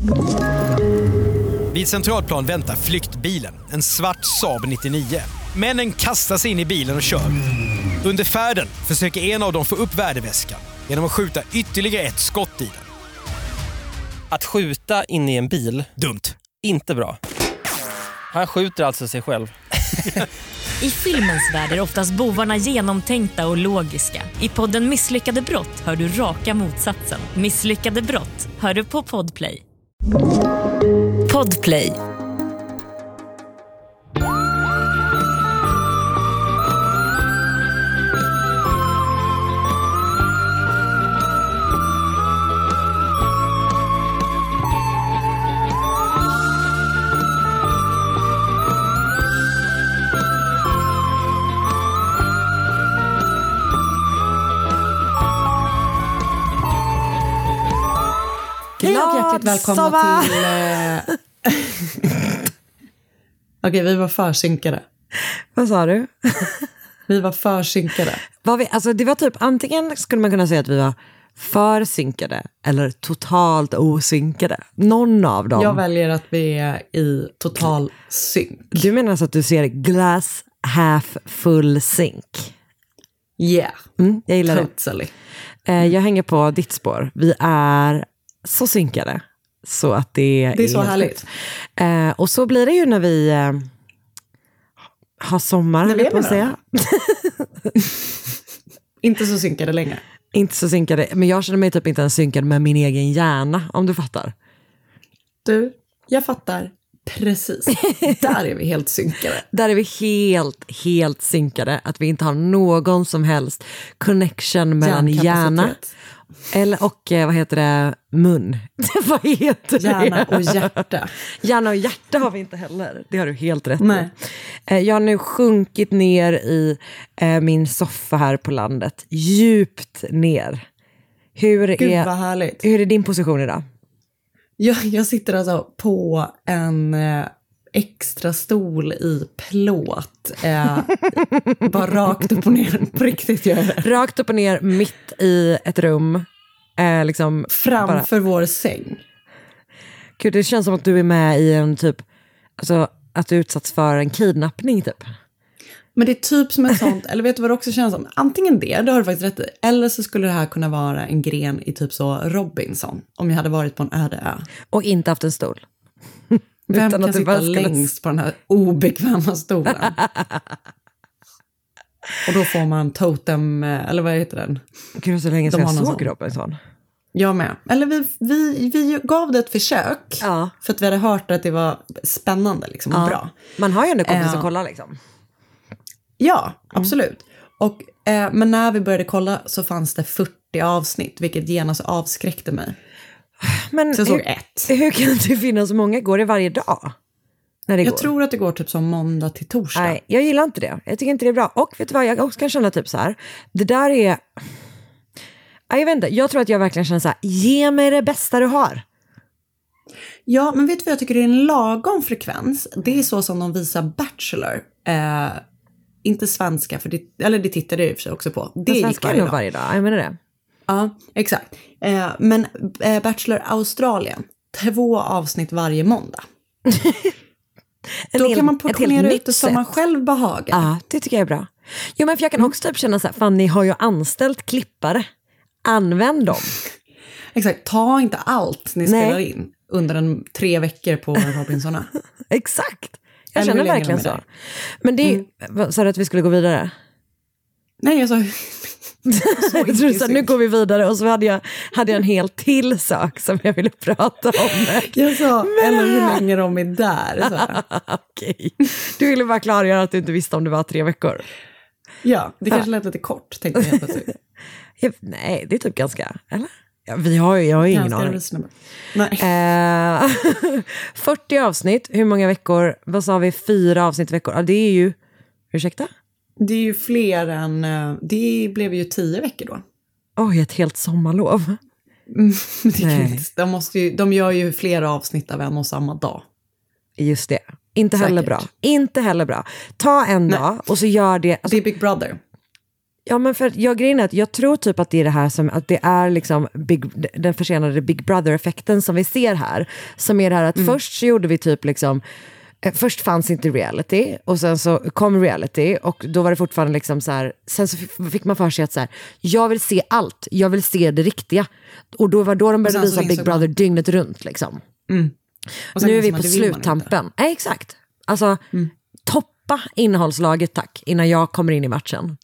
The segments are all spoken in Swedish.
Vid Centralplan väntar flyktbilen, en svart Saab 99. Männen kastar sig in i bilen och kör. Under färden försöker en av dem få upp värdeväskan genom att skjuta ytterligare ett skott i den. Att skjuta in i en bil, dumt. Inte bra. Han skjuter alltså sig själv. I filmens värld är oftast bovarna genomtänkta och logiska. I podden Misslyckade brott hör du raka motsatsen. Misslyckade brott hör du på Podplay. Podplay. Hjärtligt välkomna till... Okej, vi var försynkade. Vad sa du? Vi var försynkade. Alltså det var typ, antingen skulle man kunna säga att vi var försynkade eller totalt osynkade. Någon av dem. Jag väljer att vi är i total synk. Du menar alltså att du ser glass half full sync? Yeah. Jag gillar totally. det. Jag hänger på ditt spår. Vi är så synkade. Så att det är så härligt. Och så blir det ju när vi har sommar. När vi är på att säga. Inte så synkade längre. Inte så synkade. Men jag känner mig typ inte ens synkad med min egen hjärna. Om du fattar. Du, jag fattar. Precis. Där är vi helt synkade. Där är vi helt synkade. Att vi inte har någon som helst connection mellan hjärna och vad heter det? Mun. Vad heter det? Hjärna och hjärta. Hjärna och hjärta har vi inte heller. Det har du helt rätt Nej. i. Jag har nu sjunkit ner i min soffa här på landet. Djupt ner. Gud vad härligt. Hur är din position idag? Jag sitter alltså på en extra stol i plåt. Bara rakt upp och ner. På riktigt gör jag det. Rakt upp och ner mitt i ett rum. Liksom framför vår säng. Gud, det känns som att du är med i en typ... Alltså att du utsatts för en kidnappning typ. Men det är typ som en sånt... eller vet du vad det också känns som? Antingen det har du faktiskt rätt i. Eller så skulle det här kunna vara en gren i typ så Robinson. Om jag hade varit på en öde ö. Och inte haft en stol. Vem kan sitta längst på den här obekväma stolen? Och då får man totem, eller vad heter den? Gud, så länge sedan jag såg Robinson. Jag med. Eller vi gav det ett försök. Ja. För att vi hade hört att det var spännande liksom, och bra. Man har ju ändå kompis att kolla liksom. Ja, absolut. Och, men när vi började kolla så fanns det 40 avsnitt, vilket genast avskräckte mig. Men så jag såg ett. Hur kan det finnas så många? Går det varje dag? Jag tror att det går typ som måndag till torsdag. Nej, jag gillar inte det. Jag tycker inte det är bra. Och vet du vad, jag också kan känna typ så här. Det där är... Jag vet inte, jag tror att jag verkligen känner så här. Ge mig det bästa du har. Ja, men vet du vad jag tycker är en lagom frekvens? Det är så som de visar Bachelor. Inte svenska, för det tittade jag i och för sig också på. Det gick varje dag, jag menar det. Ja, exakt. Men Bachelor Australien, 2 avsnitt varje måndag. Då kan man portionera ut det som man själv behagar. Ja, det tycker jag är bra. Jo, men för jag kan också typ känna så här, fan, ni har ju anställt klippare. Använd dem. Exakt, ta inte allt ni spelar in under 3 veckor på Robinsona. Exakt. Jag känner verkligen så. Men det sa du att vi skulle gå vidare? Nej, jag sa... jag tror så, nu går vi vidare. Och så hade jag en helt till sak som jag ville prata om. Jag sa, eller hur länge de är där. Okej. Du ville bara klargöra att du inte visste om det var 3 veckor. Ja, det kanske lät lite kort, tänkte jag helt plötsligt. Nej, det är typ ganska, eller? Ja, jag har ingen aning. Nej. 40 avsnitt, hur många veckor? Vad sa vi, 4 avsnitt i veckor? Ja, det är ju, ursäkta? Det är ju fler än, det blev ju 10 veckor då. Oj, ett helt sommarlov. De gör ju flera avsnitt av en och samma dag. Just det. Inte heller bra. Ta en dag och så gör det. Alltså, det är Big Brother. Ja, men för grejen är att jag tror typ att det är det här som att det är liksom den försenade Big Brother-effekten som vi ser här, som är det här att först så gjorde vi typ liksom först fanns inte reality och sen så kom reality och då var det fortfarande liksom så här, sen så fick man för sig att så här, jag vill se allt, jag vill se det riktiga, och då var då de började visa Big Brother dygnet runt liksom. Nu är vi på sluttampen. Exakt. Alltså toppa innehållslaget tack innan jag kommer in i matchen.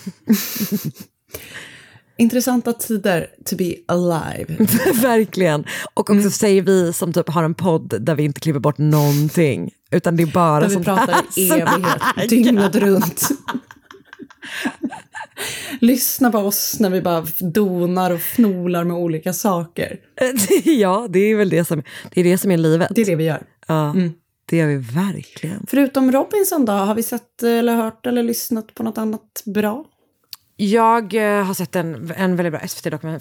Intressanta tider to be alive. Verkligen. Och också säger vi som typ har en podd där vi inte klipper bort någonting, utan det är bara där vi pratar i evighet, dygnet runt. Lyssna på oss när vi bara donar och fnolar med olika saker. Ja, det är väl det som är livet. Det är det vi gör. Ja, det gör vi verkligen. Förutom Robinson då, har vi sett eller hört eller lyssnat på något annat bra? Jag har sett en väldigt bra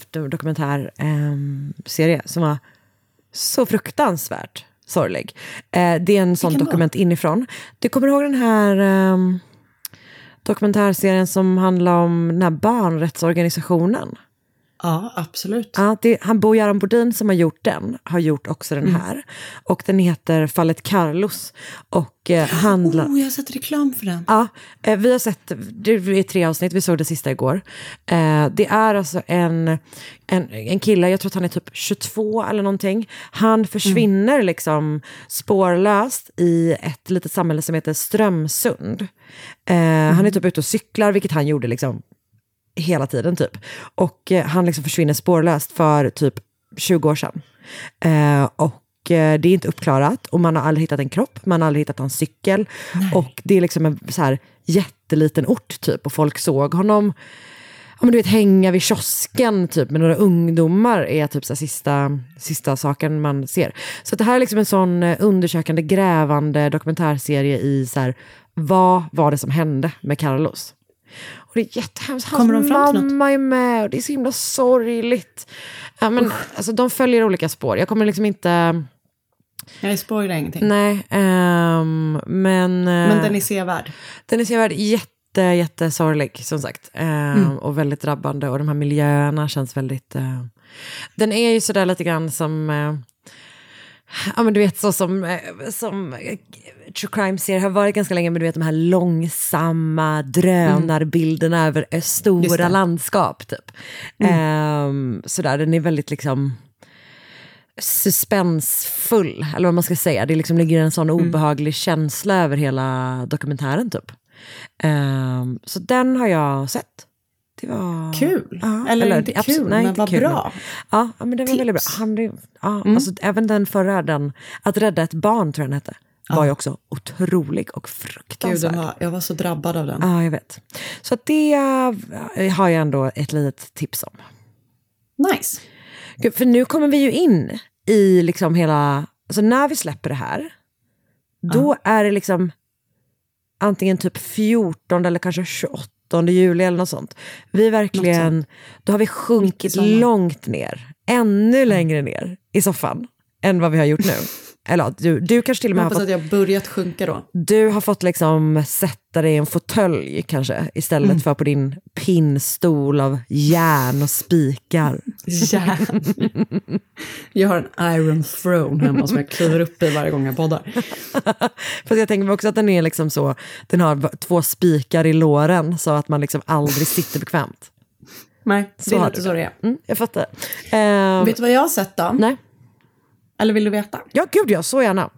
SVT-dokumentärserie som var så fruktansvärt sorglig. Det är en sån dokument inifrån. Du kommer ihåg den här dokumentärserien som handlar om den här barnrättsorganisationen? Ja, absolut. Ja, han Bo-Göran Bodin som har gjort den har gjort också den här. Och den heter Fallet Carlos. Och handlar... jag har sett reklam för den. Ja, vi har sett, det är 3 avsnitt, vi såg det sista igår. Det är alltså en kille, jag tror att han är typ 22 eller någonting. Han försvinner liksom spårlöst i ett litet samhälle som heter Strömsund. Han är typ ute och cyklar, vilket han gjorde liksom hela tiden typ. Och han liksom försvinner spårlöst för typ 20 år sedan. Och det är inte uppklarat. Och man har aldrig hittat en kropp. Man har aldrig hittat en cykel. Nej. Och det är liksom en så här jätteliten ort typ. Och folk såg honom du vet, hänga vid kiosken typ med några ungdomar är typ så här sista saken man ser. Så det här är liksom en sån undersökande, grävande dokumentärserie i så här, vad var det som hände med Carlos? Och det är jättehemskt. Hans mamma är med och det är så himla sorgligt. Ja, men, alltså, de följer olika spår. Jag kommer liksom inte... Jag spoilar ingenting. Nej, men den är sevärd. Den är sevärd, jättesorglig som sagt. Och väldigt drabbande. Och de här miljöerna känns väldigt... Den är ju sådär lite grann som... ja, men du vet, så som true crime-serier har varit ganska länge, men du vet de här långsamma drönarbilderna över stora landskap typ. Sådär, den är väldigt liksom suspensfull, eller vad man ska säga. Det liksom ligger en sån obehaglig känsla över hela dokumentären typ. Så den har jag sett. Det var kul. Ja, eller inte kul, absolut, men vad bra. Ja, men det var väldigt bra. Alltså, även den förra, Att rädda ett barn tror jag den hette, var ju också otrolig och fruktansvärd. Gud, jag var så drabbad av den. Ja, jag vet. Så det har jag ändå ett litet tips om. Nice. Gud, för nu kommer vi ju in i liksom hela... Alltså när vi släpper det här, då är det liksom antingen typ 14 eller kanske 28 juli eller något sånt. Vi verkligen, då har vi sjunkit långt ner, ännu längre ner i soffan än vad vi har gjort nu. Eller du kanske till och med har fått... att jag börjat sjunka då. Du har fått liksom sätta dig i en fåtölj kanske, istället för på din pinnstol av järn och spikar. Järn. Jag har en iron throne hemma som jag kliver upp i varje gång jag poddar. Fast jag tänker mig också att den är liksom så, den har 2 spikar i låren så att man liksom aldrig sitter bekvämt. Nej, det är lite så det är. Jag fattar. Vet du vad jag har sett då? Nej. Eller vill du veta? Ja, gud, jag så gärna.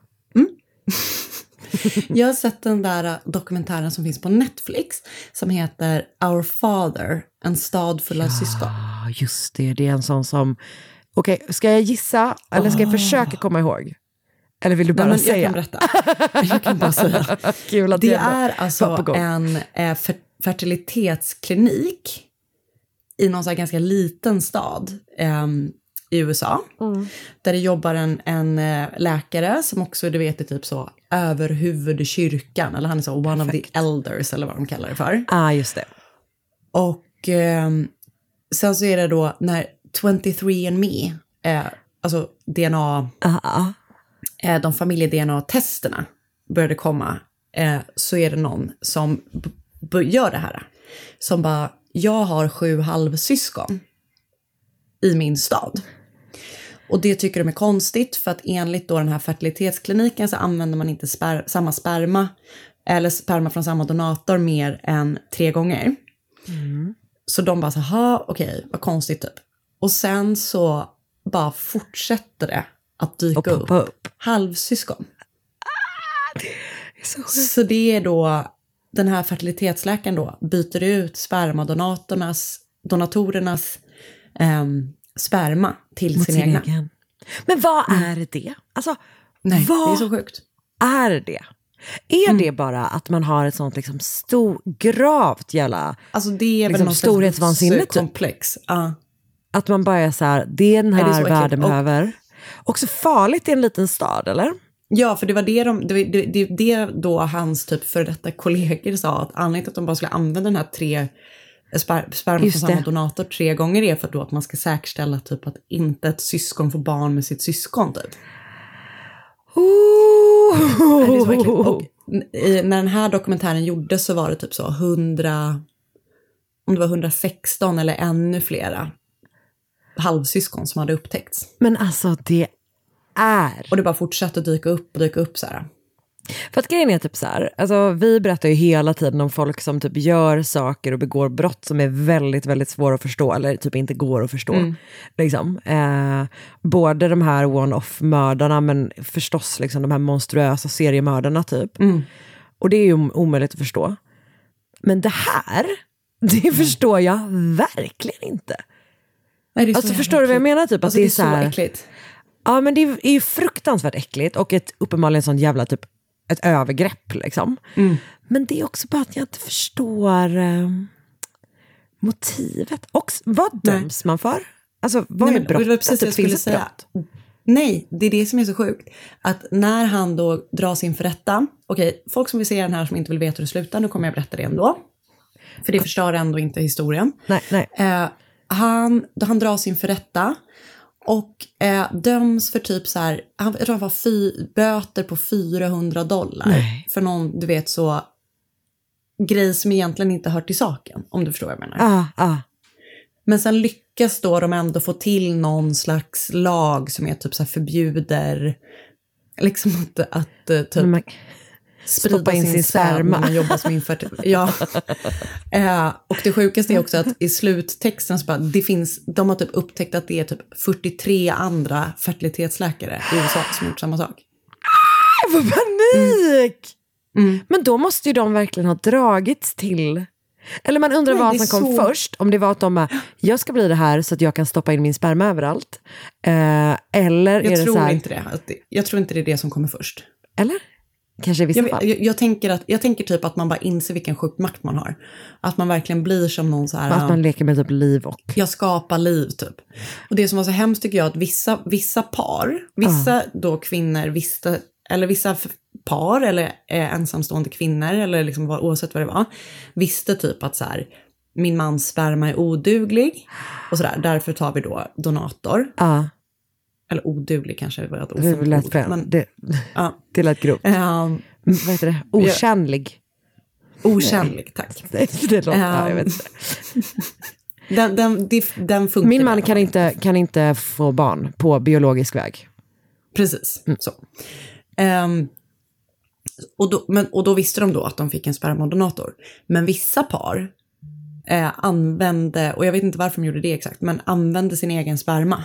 Jag har sett den där dokumentären som finns på Netflix som heter Our Father, en stad full av syskon. Ja, just det. Det är en sån som... Okej, ska jag gissa eller ska jag försöka komma ihåg? Eller vill du bara säga? Jag kan berätta. Jag kan bara säga. Kul att det är alltså en fertilitetsklinik i någon så här ganska liten stad i USA. Där det jobbar en läkare som också, du vet, är typ så överhuvud i kyrkan. Eller han är så one of the elders, eller vad de kallar det för. Just det. Och sen så är det då när 23andMe, alltså DNA, de familje-DNA-testerna började komma, så är det någon som gör det här. Som bara, jag har 7 halvsyskon i min stad. Och det tycker de är konstigt för att enligt då den här fertilitetskliniken så använder man inte samma sperma eller sperma från samma donator mer än 3 gånger. Så de bara så här, okej, vad konstigt typ. Och sen så bara fortsätter det att dyka upp halvsyskon. Så det är då den här fertilitetsläkaren då byter ut donatorernas sperma till sin egna. Men vad är det? Alltså, Nej, det är så sjukt. Är det? Är det bara att man har ett sånt liksom gravt jävla alltså det är liksom, väl storhetsvansinne typ? Komplex. Att man bara är så här, det är den här är världen behöver. Också farligt i en liten stad, eller? Ja, för det var det då hans typ för detta kollegor sa, att anledningen till att de bara skulle använda den här 3 sperma från samma donator 3 gånger är för att man ska säkerställa typ att inte ett syskon får barn med sitt syskon typ. Det är så äckligt. Och när den här dokumentären gjordes så var det typ så 116 eller ännu flera halvsyskon som hade upptäckts. Men alltså det är... Och det bara fortsatte att dyka upp så här. För att grejen är typ så här, alltså vi berättar ju hela tiden om folk som typ gör saker och begår brott som är väldigt, väldigt svåra att förstå eller typ inte går att förstå. Liksom. Både de här one-off-mördarna men förstås liksom de här monstruösa seriemördarna typ. Och det är ju omöjligt att förstå. Men det här, det förstår jag verkligen inte. Nej, alltså förstår du vad jag menar? Typ, alltså, att det är så här, äckligt. Ja, men det är ju fruktansvärt äckligt och uppenbarligen sån jävla typ ett övergrepp liksom. Men det är också bara att jag inte förstår motivet. Och vad döms man för? Alltså, vad är brott? Det var precis det jag skulle säga. Nej, det är det som är så sjukt. Att när han då dras inför rätta, okej, folk som vill se den här som inte vill veta hur det slutar, nu kommer jag berätta det ändå. För det förstör ändå inte historien. Nej. Han dras inför rätta och döms för typ så här, jag tror han var böter på $400 för någon, du vet, så grej som egentligen inte hör till saken, om du förstår vad jag menar. Men sen lyckas då de ändå få till någon slags lag som är typ så här förbjuder liksom att typ sprida in sin sperma. när man jobbar som ja. Och det sjukaste är också att i sluttexten så bara, de har typ upptäckt att det är typ 43 andra fertilitetsläkare i USA som gjort samma sak. Vad panik! Men då måste ju de verkligen ha dragits till. Eller man undrar vad som kom först. Om det var att de bara, jag ska bli det här så att jag kan stoppa in min sperma överallt. Eller är det så här... Jag tror inte det är det som kommer först. Eller? Kanske i vissa fall. Jag tänker typ att man bara inser vilken sjuk makt man har. Att man verkligen blir som någon så här... Att man leker med typ liv och... Jag skapar liv typ. Och det som var så hemskt tycker jag att vissa par, vissa då kvinnor visste, eller vissa par eller ensamstående kvinnor eller liksom oavsett vad det var, visste typ att så här, min mans sperma är oduglig och sådär, därför tar vi då donator. Eller oduglig kanske var ett ofint ord. Men det lät grovt. Vad heter det? Otjänlig. Otjänlig, tack. Det låter, jag vet inte. Den funkar. Min man kan inte få barn på biologisk väg. Precis, så. Och då visste de då att de fick en spermadonator. Men vissa par använde, och jag vet inte varför de gjorde det exakt, men använde sin egen sperma.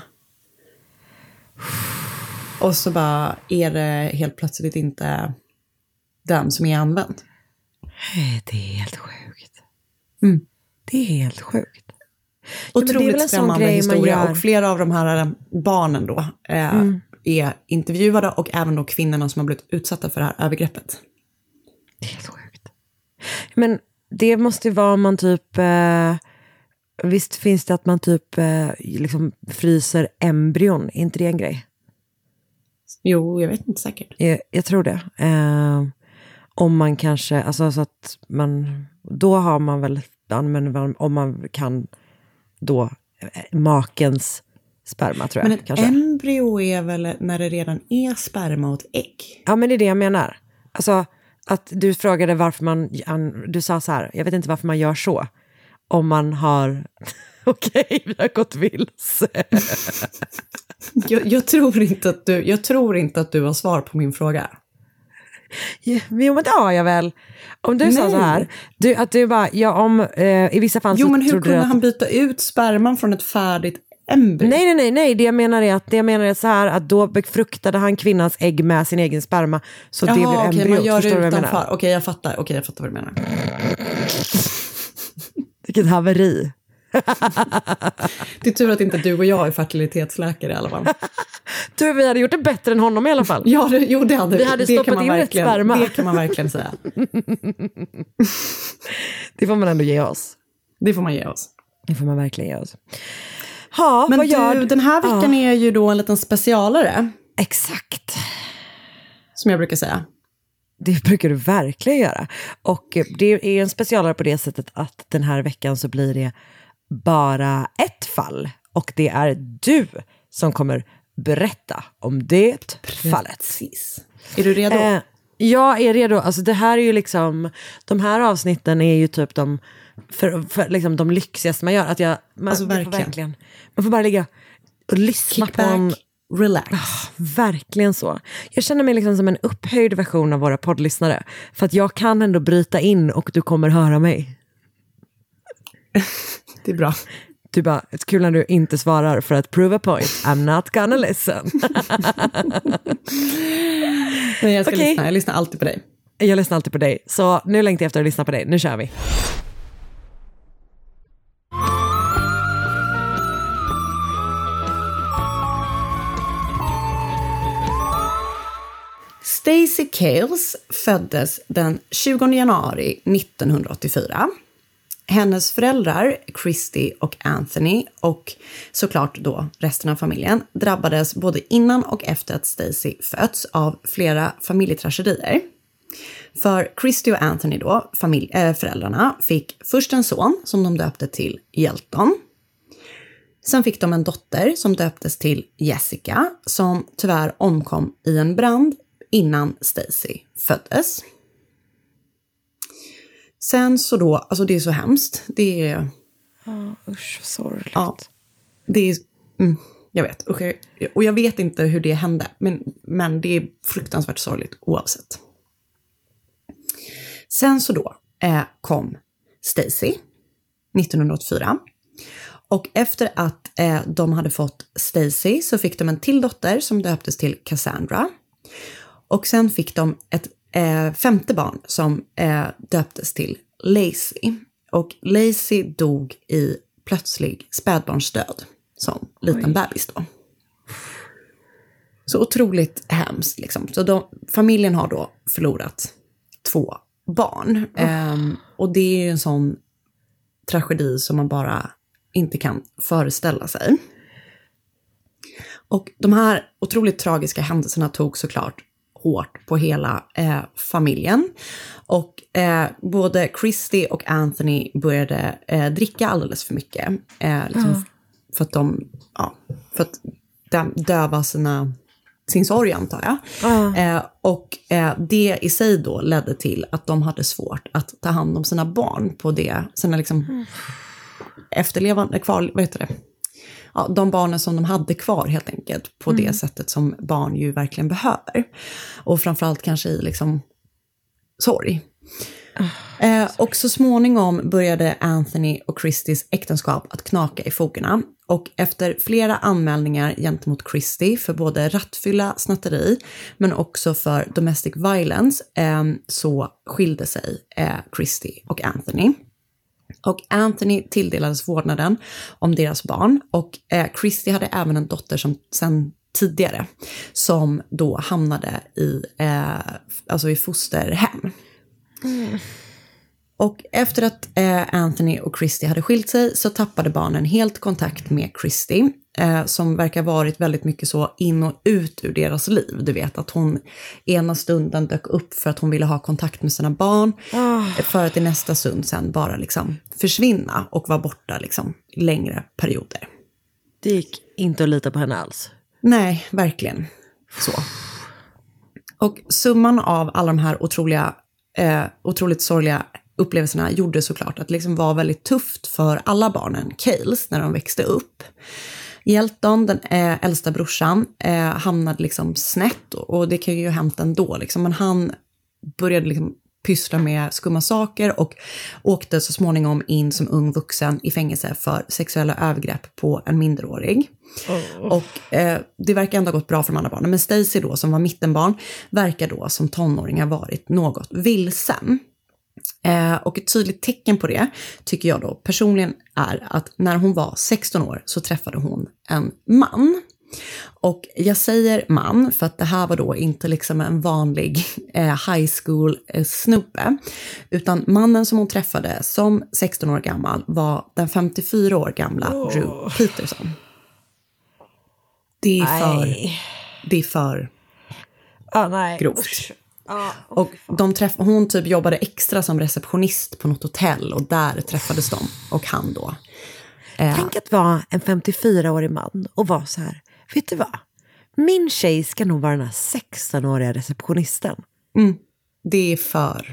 Och så bara är det helt plötsligt inte den som är använd. Det är helt sjukt. Det är helt sjukt. Otroligt skrämmande historia. Och flera av de här barnen då är intervjuade och även då kvinnorna som har blivit utsatta för det här övergreppet. Det är helt sjukt. Men det måste vara om man typ... visst finns det att man typ liksom fryser embryon? Är inte det en grej? Jo, jag vet inte säkert. Jag tror det. Om man kanske... Alltså så att man... Då har man väl... Om man kan då makens sperma, tror jag. Men ett embryo är väl när det redan är sperma och ett ägg? Ja, men det är det jag menar. Alltså, att du frågade varför du sa så här, jag vet inte varför man gör så. om man har... Okej, vi har gått vilse. Jag tror inte att du har svar på min fråga. Jo, men det har jag väl. Om du sa så här, att du bara, i vissa fall så men hur trodde kunde att... han byta ut sperman från ett färdigt embryo? Nej. Det jag menar är så här, att då befruktade han kvinnans ägg med sin egen sperma. Så det blir embryot. Man gör Förstår det du vad jag utanför. menar? Okej, jag fattar vad du menar. Vilket haveri. Det är tur att inte du och jag är fertilitetsläkare i alla fall. Du, vi hade gjort det bättre än honom i alla fall. Ja, det hade vi. hade stoppat in rätt sperma. Det kan man verkligen säga. Det får man ändå ge oss. Det får man ge oss. Det får man verkligen ge oss. Ha, men vad gör du, den här veckan är ju då en liten specialare. Exakt. Som jag brukar säga. Det brukar du verkligen göra. Och det är en specialare på det sättet att den här veckan så blir det bara ett fall. Och det är du som kommer berätta om det fallet. Precis. Är du redo? Jag är redo. Alltså det här är ju liksom... De här avsnitten är ju typ för liksom de lyxigaste man gör. Att man får bara ligga och lyssna Kick på en... Relax. Verkligen så. Jag känner mig liksom som en upphöjd version av våra poddlyssnare. För att jag kan ändå bryta in och du kommer höra mig. Det är bra. Du bara, ett kul när du inte svarar för att prove a point. I'm not gonna listen. Nej, jag ska lyssna. Jag lyssnar alltid på dig. Jag lyssnar alltid på dig. Så nu längtar jag efter att lyssna på dig. Nu kör vi. Stacey Cales föddes den 20 januari 1984. Hennes föräldrar, Christy och Anthony, och såklart då resten av familjen, drabbades både innan och efter att Stacey fötts av flera familjetragedier. För Christy och Anthony då, föräldrarna, fick först en son som de döpte till Yelton. Sen fick de en dotter som döptes till Jessica, som tyvärr omkom i en brand innan Stacey föddes. Sen så då, alltså det är så hemskt. Det är... usch, sorgligt. Ja, det är... jag vet. Och jag vet inte hur det hände. Men det är fruktansvärt sorgligt oavsett. Sen så då kom Stacey 1984. Och efter att de hade fått Stacey så fick de en till dotter som döptes till Cassandra. Och sen fick de ett femte barn som döptes till Lacey. Och Lacey dog i plötslig spädbarnsdöd som liten bebis då. Så otroligt hemskt liksom. Så familjen har då förlorat 2 barn. Och det är ju en sån tragedi som man bara inte kan föreställa sig. Och de här otroligt tragiska händelserna tog såklart hårt på hela familjen. Och både Christy och Anthony började dricka alldeles för mycket. För att de döva sin sorg, antar jag. Och det i sig då ledde till att de hade svårt att ta hand om sina barn på det. Sina liksom efterlevande kvar, vad heter det? Ja, de barnen som de hade kvar helt enkelt på det sättet som barn ju verkligen behöver. Och framförallt kanske i liksom sorg. Och så småningom började Anthony och Christys äktenskap att knaka i fogarna. Och efter flera anmälningar gentemot Christy för både rattfylla, snatteri men också för domestic violence så skilde sig Christy och Anthony. Och Anthony tilldelades vårdnaden om deras barn. Och Christy hade även en dotter som sen tidigare som då hamnade i fosterhem. Och efter att Anthony och Christy hade skilt sig så tappade barnen helt kontakt med Christy. Som verkar varit väldigt mycket så in och ut ur deras liv. Du vet att hon ena stunden dök upp för att hon ville ha kontakt med sina barn. För att i nästa stund sen bara liksom försvinna och vara borta liksom längre perioder. Det gick inte att lita på henne alls. Nej, verkligen så. Och summan av alla de här otroligt sorgliga upplevelserna gjorde såklart att det liksom var väldigt tufft för alla barnen, Cales, när de växte upp. Elton, den äldsta brorsan, hamnade liksom snett och det kan ju hänt ändå. Liksom. Men han började liksom pyssla med skumma saker och åkte så småningom in som ung vuxen i fängelse för sexuella övergrepp på en minderårig. Och det verkar ändå ha gått bra för de andra barnen. Men Stacy då, som var mittenbarn, verkar då som tonåringar varit något vilsen. Och ett tydligt tecken på det tycker jag då personligen är att när hon var 16 år så träffade hon en man. Och jag säger man för att det här var då inte liksom en vanlig high school snubbe, utan mannen som hon träffade som 16 år gammal var den 54 år gamla Drew Peterson. Det är för grovt. Och hon typ jobbade extra som receptionist på något hotell och där träffades de och han då. Tänk att vara en 54-årig man och vara så här, vet du vad? Min tjej ska nog vara den här 16-åriga receptionisten. Det är för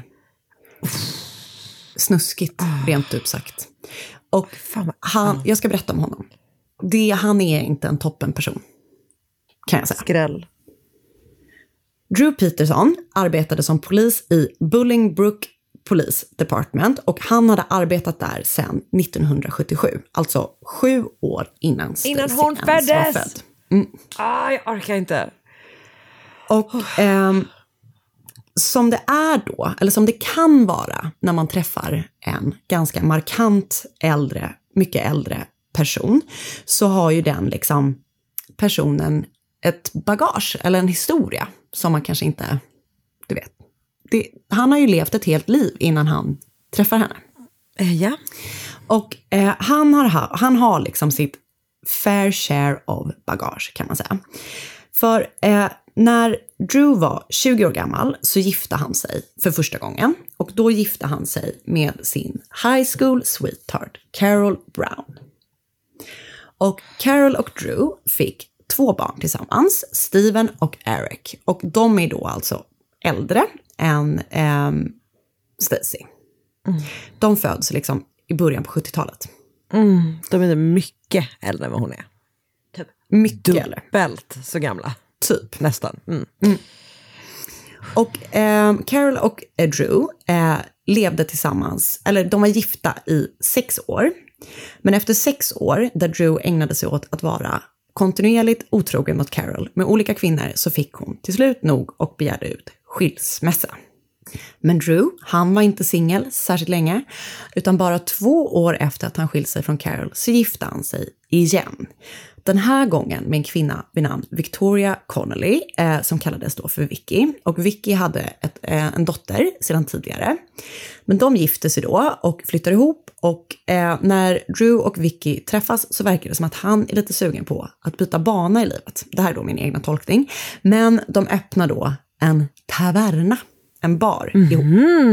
snuskigt, rent ut sagt. Och jag ska berätta om honom. Han är inte en toppenperson, kan jag säga. Skräll. Drew Peterson arbetade som polis i Bolingbrook Police Department och han hade arbetat där sedan 1977. Alltså 7 år innan hon föddes. Var född. Jag orkar inte. Och som det är då, eller som det kan vara när man träffar en ganska markant mycket äldre person, så har ju den liksom personen ett bagage eller en historia som man kanske inte, du vet. Han har ju levt ett helt liv innan han träffar henne. Ja. Och han har liksom sitt fair share of bagage, kan man säga. För när Drew var 20 år gammal så gifte han sig för första gången. Och då gifte han sig med sin high school sweetheart, Carol Brown. Och Carol och Drew fick 2 barn tillsammans, Steven och Eric. Och de är då alltså äldre än Stacy. De föds liksom i början på 70-talet. De är mycket äldre än vad hon är. Typ mycket äldre. Dubbelt så gamla. Typ. Nästan. Och Carol och Drew levde tillsammans, eller de var gifta i 6 år. Men efter 6 år där Drew ägnade sig åt att vara kontinuerligt otrogen mot Carol med olika kvinnor, så fick hon till slut nog och begärde ut skilsmässa. Men Drew, han var inte singel särskilt länge, utan bara 2 år efter att han skilt sig från Carol så gifte han sig igen. Den här gången med en kvinna vid namn Victoria Connolly, som kallades då för Vicky. Och Vicky hade en dotter sedan tidigare. Men de gifte sig då och flyttar ihop. Och när Drew och Vicky träffas så verkar det som att han är lite sugen på att byta bana i livet. Det här är då min egna tolkning. Men de öppnar då en taverna, en bar ihop.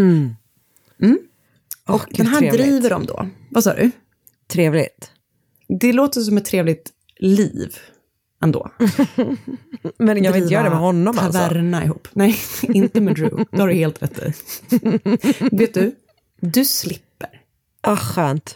Och den här trevligt. driver de då. Vad sa du? Trevligt. Det låter som ett trevligt liv ändå. Men jag vill inte göra det med honom alltså. Taverna ihop. Nej, inte med Drew. Då har du helt rätt i. Vet du slipper. Skönt.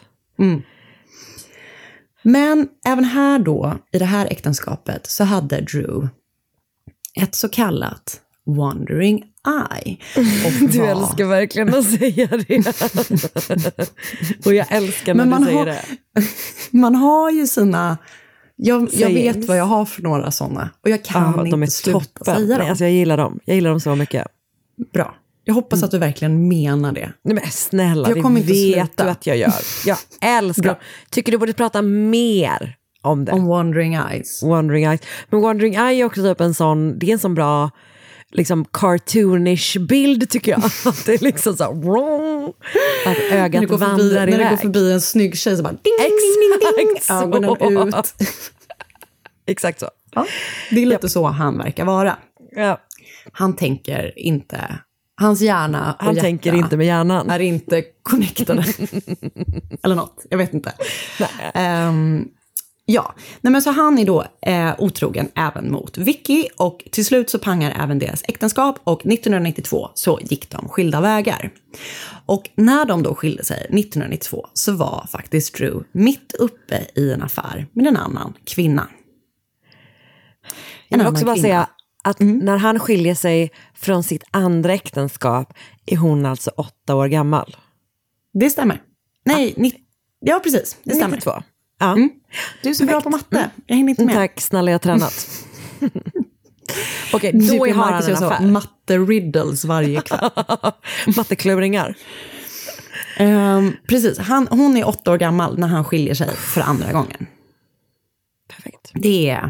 Men även här då, i det här äktenskapet, så hade Drew ett så kallat wandering eye. Och du älskar verkligen att säga det. Och jag älskar när du säger det. Man har ju sina... Jag vet vad jag har för några sådana. Och jag kan inte sluta säga dem. Nej, alltså jag gillar dem. Jag gillar dem så mycket. Bra. Jag hoppas att du verkligen menar det. Nej men snälla, jag kommer det vet du att jag gör. Jag älskar. Tycker du borde prata mer om det. Om Wandering Eyes. Wandering Eyes. Men Wandering Eye är också typ en sån... Det är en sån bra... liksom cartoonish bild tycker jag. Att det är liksom så wrong. Att ögat vandrar iväg. När det går förbi en snygg tjej så bara ding, ding, ding, ding. Ögonen ut. Exakt så. Ja, det är lite så han verkar vara. Ja. Han tänker inte... Hans hjärna och han tänker inte med hjärnan. Är inte connectade. Eller något, jag vet inte. Ja, nej men så han är då otrogen även mot Vicky och till slut så pangar även deras äktenskap och 1992 så gick de skilda vägar. Och när de då skilde sig 1992 så var faktiskt Drew mitt uppe i en affär med en annan kvinna. Jag vill också bara säga att när han skiljer sig från sitt andra äktenskap är hon alltså 8 år gammal. Det stämmer. Nej, ja precis, det stämmer. 92. Ja. Du är så bra på matte, jag hänger inte med. Tack, snälla, jag har tränat. Okej, då har han en affär. Matte-riddles varje kväll. Mattekluringar. Precis, hon är 8 år gammal när han skiljer sig för andra gången. Perfekt. Det är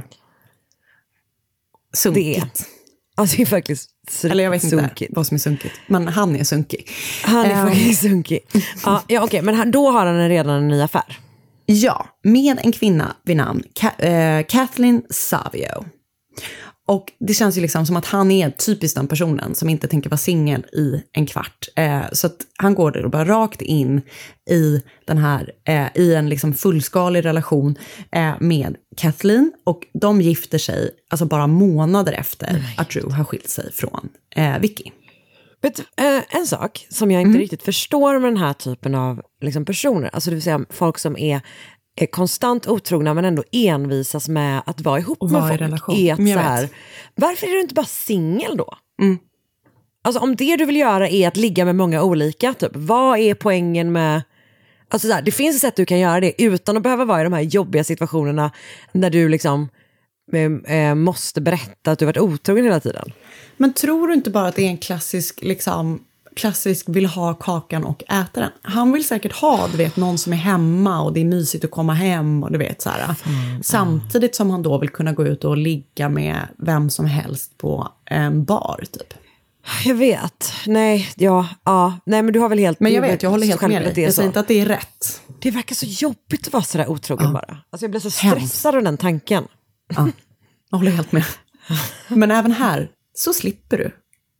sunkigt. Alltså det är faktiskt eller jag vet inte sunkigt. Vad som är sunkigt. Men han är sunkig. Han är faktiskt sunkig. Ja, okej, men då har han redan en ny affär. Ja, med en kvinna vid namn Kathleen Savio. Och det känns ju liksom som att han är typiskt den personen som inte tänker vara singel i en kvart. Så att han går där och bara rakt in i den här, i en liksom fullskalig relation med Kathleen. Och de gifter sig alltså bara månader efter att Drew har skilt sig från Vicky. En sak som jag inte riktigt förstår med den här typen av liksom personer, alltså det vill säga folk som är konstant otrogna men ändå envisas med att vara ihop med folk, är att så här, varför är du inte bara singel då? Alltså om det du vill göra är att ligga med många olika, typ, vad är poängen med, alltså så här, det finns ett sätt du kan göra det utan att behöva vara i de här jobbiga situationerna när du liksom måste berätta att du varit otrogen hela tiden. Men tror du inte bara att det är en klassisk vill ha kakan och äta den? Han vill säkert ha, du vet, någon som är hemma och det är mysigt att komma hem och du vet så här. Samtidigt som han då vill kunna gå ut och ligga med vem som helst på en bar typ. Jag vet. Nej, men du har väl helt... Men jag vet, jag håller helt med dig. Jag säger inte att det är rätt. Det verkar så jobbigt att vara sådär otrogen bara. Alltså jag blir så stressad av den tanken. Ja, jag håller helt med. Men även här så slipper du.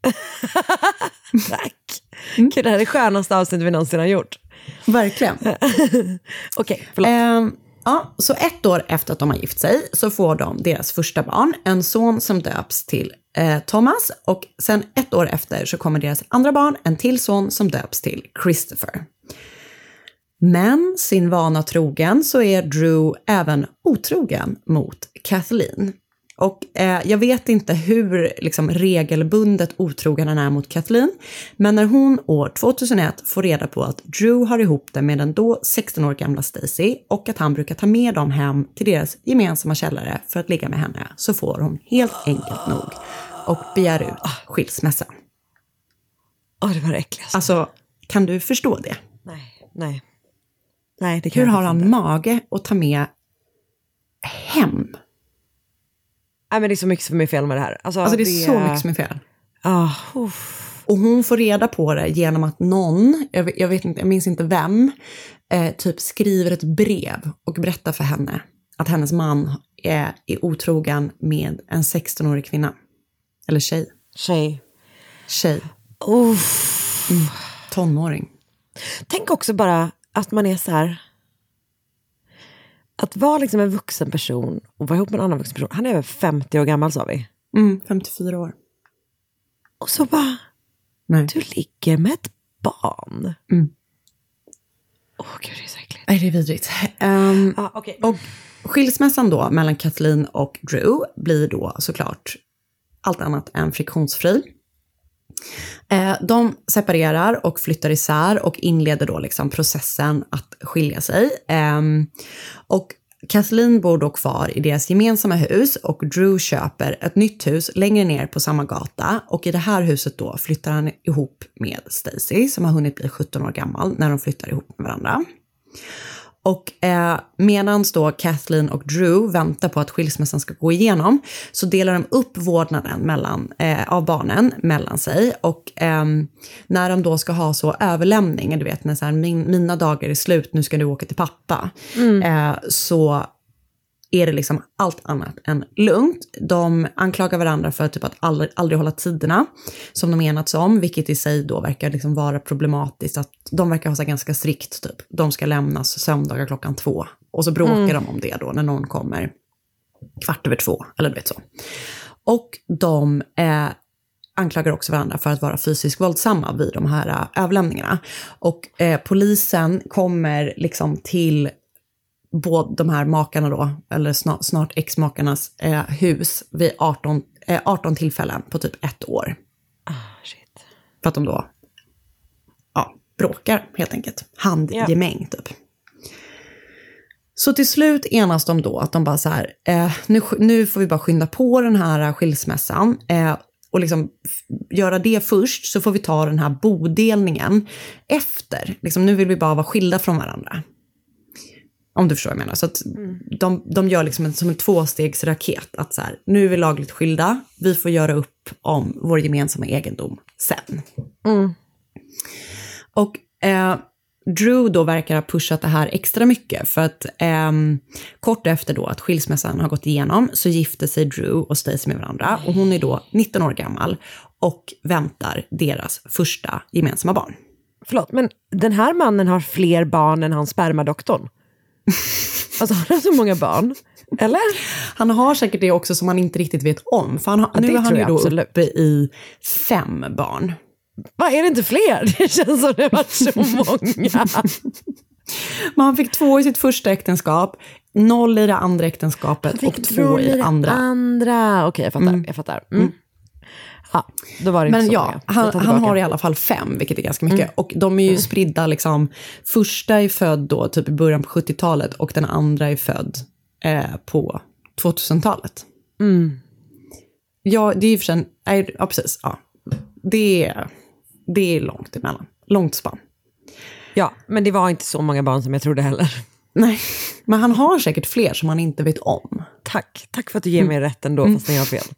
Tack. Gud, det här är det skönaste avsnitt vi någonsin har gjort. Verkligen. Okej, förlåt. Ja, så 1 år efter att de har gift sig så får de deras första barn, en son som döps till Thomas, och sen 1 år efter så kommer deras andra barn, en till son som döps till Christopher. Men sin vana trogen så är Drew även otrogen mot Kathleen. Och jag vet inte hur liksom, regelbundet otrogen han är mot Kathleen. Men när hon år 2001 får reda på att Drew har ihop det med den då 16 år gamla Stacy och att han brukar ta med dem hem till deras gemensamma källare för att ligga med henne, så får hon helt enkelt nog och begär ut skilsmässa. Det var det äckligaste. Alltså, kan du förstå det? Nej, det kan hur jag har han inte. mage att ta med hem? Nej, men det är så mycket som är fel med det här. Alltså det är så mycket som är fel. Och hon får reda på det genom att någon, jag minns inte vem, typ skriver ett brev och berättar för henne att hennes man är otrogen med en 16-årig kvinna. Eller tjej. Tonåring. Tänk också bara att man är så här... Att vara liksom en vuxen person och vara ihop med en annan vuxen person. Han är över 50 år gammal, sa vi. 54 år. Och så bara... Nej. Du ligger med ett barn. Gud, det är så äckligt. Nej, det är vidrigt. Okay. Och skilsmässan då mellan Kathleen och Drew blir då såklart allt annat än friktionsfri. De separerar och flyttar isär och inleder då liksom processen att skilja sig. Och Kathleen bor då kvar i deras gemensamma hus och Drew köper ett nytt hus längre ner på samma gata. Och i det här huset då flyttar han ihop med Stacy som har hunnit bli 17 år gammal när de flyttar ihop med varandra. Och medan då Kathleen och Drew väntar på att skilsmässan ska gå igenom så delar de upp vårdnaden av barnen mellan sig. Och när de då ska ha så överlämning, du vet när så här, mina dagar är slut, nu ska du åka till pappa, så är det liksom allt annat än lugnt. De anklagar varandra för typ att aldrig hålla tiderna som de enats om, vilket i sig då verkar liksom vara problematiskt. Att de verkar ha så ganska strikt typ. De ska lämnas söndagar 2:00 Och så bråkar de om det då när någon kommer 1:15, eller du vet så. Och de anklagar också varandra för att vara fysiskt våldsamma vid de här överlämningarna. Och polisen kommer liksom till både de här makarna då, eller snart ex-makarnas hus vid 18 tillfällen på typ 1 år. Shit. För att de då bråkar helt enkelt. Handgemäng typ. Så till slut enas de då att de bara så här, nu får vi bara skynda på den här skilsmässan och liksom göra det först, så får vi ta den här bodelningen efter. Liksom, nu vill vi bara vara skilda från varandra. Om du förstår vad jag menar. Så att de gör liksom som en 2-stegsraket. Att så här, nu är vi lagligt skilda. Vi får göra upp om vår gemensamma egendom sen. Och Drew då verkar ha pushat det här extra mycket. För att kort efter då att skilsmässan har gått igenom så gifter sig Drew och Stacey med varandra. Och hon är då 19 år gammal och väntar deras första gemensamma barn. Förlåt, men den här mannen har fler barn än hans spermadoktorn. Alltså har han så många barn? Eller? Han har säkert det också som man inte riktigt vet om. För nu är han ju då uppe i 5 barn. Vad är det inte fler? Det känns som det har varit så många. Men han fick 2 i sitt första äktenskap, 0 i det andra äktenskapet och 2 i det andra. Okej, jag fattar. Ja, då var det men inte så ja, han har i alla fall 5, vilket är ganska mycket. Och de är ju spridda liksom, första är född då typ i början på 70-talet och den andra är född på 2000-talet. Ja, det är ju för sig, ja precis, ja. Det är långt emellan, långt spann. Ja, men det var inte så många barn som jag trodde heller. Nej, men han har säkert fler som man inte vet om. Tack för att du ger mig rätt ändå, fast jag har fel.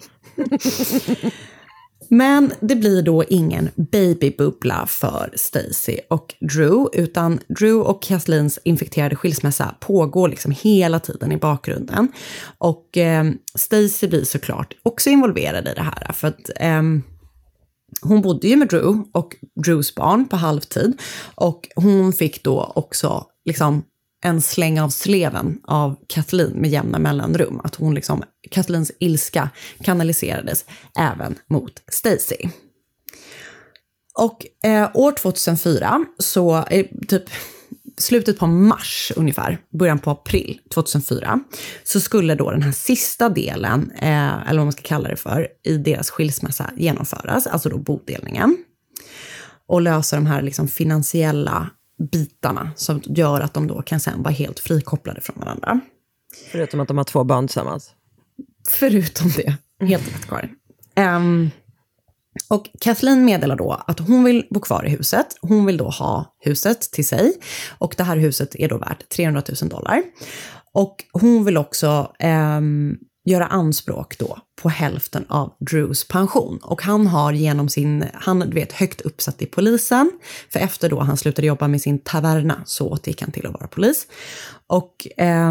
Men det blir då ingen babybubbla för Stacey och Drew, utan Drew och Kathleen's infekterade skilsmässa pågår liksom hela tiden i bakgrunden. Och Stacey blir såklart också involverad i det här, för att hon bodde ju med Drew och Drews barn på halvtid, och hon fick då också liksom en släng av sleven av Kathleen med jämna mellanrum. Att hon liksom, Kathleens ilska kanaliserades även mot Stacey. Och år 2004, så typ slutet på mars ungefär, början på april 2004, så skulle då den här sista delen, eller vad man ska kalla det för, i deras skilsmässa genomföras, alltså då bodelningen. Och lösa de här liksom finansiella bitarna som gör att de då kan sen vara helt frikopplade från varandra. Förutom att de har 2 barn tillsammans. Förutom det, helt rätt Karin. Och Kathleen meddelar då att hon vill bo kvar i huset. Hon vill då ha huset till sig. Och det här huset är då värt $300,000. Och hon vill också göra anspråk då på hälften av Drews pension. Och han har genom han vet högt uppsatt i polisen. För efter då han slutade jobba med sin taverna så återgick han till att vara polis. Och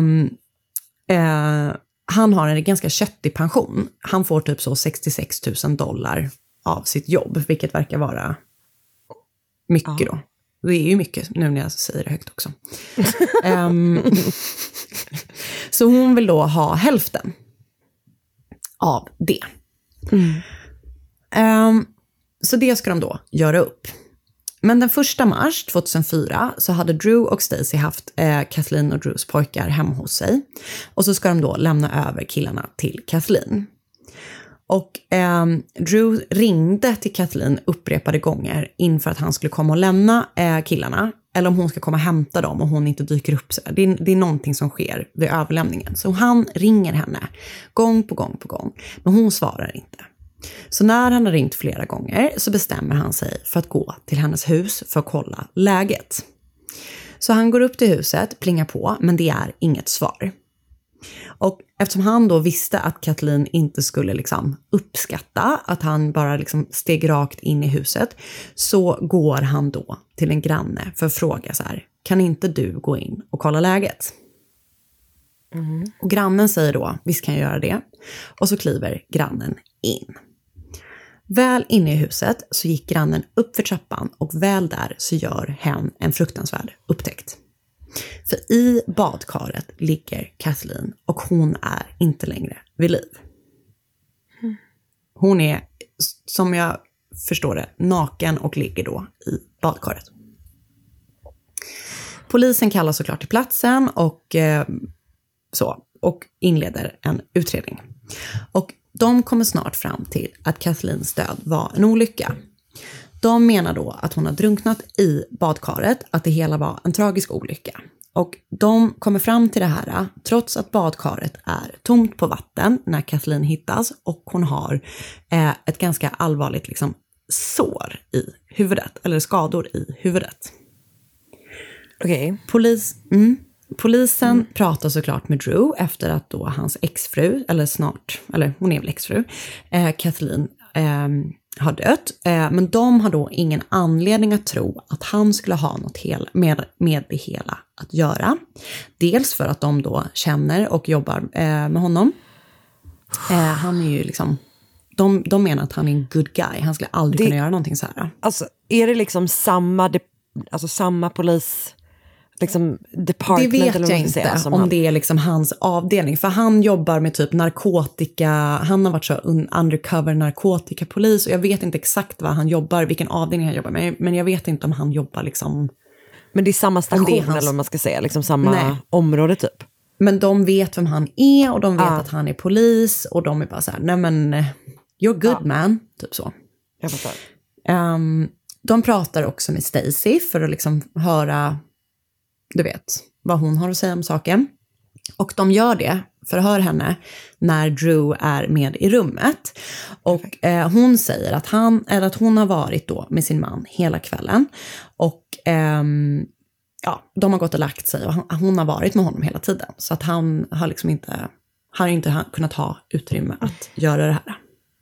han har en ganska köttig pension. Han får typ så $66,000 av sitt jobb, vilket verkar vara mycket då. Det är ju mycket nu när jag säger det högt också. Så hon vill då ha hälften av det. Så det ska de då göra upp. Men den 1 mars 2004 så hade Drew och Stacey haft Kathleen och Drews pojkar hemma hos sig. Och så ska de då lämna över killarna till Kathleen. Och Drew ringde till Kathleen upprepade gånger inför att han skulle komma och lämna killarna. Eller om hon ska komma och hämta dem och hon inte dyker upp. Det är någonting som sker vid överlämningen. Så han ringer henne gång på gång. Men hon svarar inte. Så när han har ringt flera gånger så bestämmer han sig för att gå till hennes hus för att kolla läget. Så han går upp till huset, plingar på, men det är inget svar. Och eftersom han då visste att Kathleen inte skulle liksom uppskatta att han bara liksom steg rakt in i huset, så går han då till en granne för att fråga så här: kan inte du gå in och kolla läget? Och grannen säger då, visst kan jag göra det. Och så kliver grannen in. Väl inne i huset så gick grannen upp för trappan och väl där så gör hen en fruktansvärd upptäckt. För i badkaret ligger Kathleen och hon är inte längre vid liv. Hon är, som jag förstår det, naken och ligger då i badkaret. Polisen kallas såklart till platsen och inleder en utredning. Och de kommer snart fram till att Kathleens död var en olycka. De menar då att hon har drunknat i badkaret, att det hela var en tragisk olycka. Och de kommer fram till det här trots att badkaret är tomt på vatten när Kathleen hittas och hon har ett ganska allvarligt liksom, sår i huvudet, eller skador i huvudet. Okej. Polisen pratar såklart med Drew efter att då hans exfru, eller hon är väl exfru, Kathleen har dött. Men de har då ingen anledning att tro att han skulle ha något med det hela att göra. Dels för att de då känner och jobbar med honom. Han är ju liksom... De menar att han är en good guy. Han skulle aldrig kunna göra någonting så här. Alltså, är det liksom samma polis... Liksom department, det vet eller jag inte om det är liksom hans avdelning. För han jobbar med typ narkotika. Han har varit så undercover narkotikapolis. Och jag vet inte exakt vad han jobbar, vilken avdelning han jobbar med. Men jag vet inte om han jobbar liksom... Men det är samma station eller vad man ska säga. Liksom samma område typ. Men de vet vem han är och de vet att han är polis. Och de är bara så här, nej men you're good man. Typ så. Jag fattar. De pratar också med Stacey för att liksom höra... Du vet, vad hon har att säga om saken. Och de gör det, förhör henne, när Drew är med i rummet. Och hon säger att hon har varit då med sin man hela kvällen. Och de har gått och lagt sig och hon har varit med honom hela tiden. Så att han har liksom inte kunnat ha utrymme att göra det här.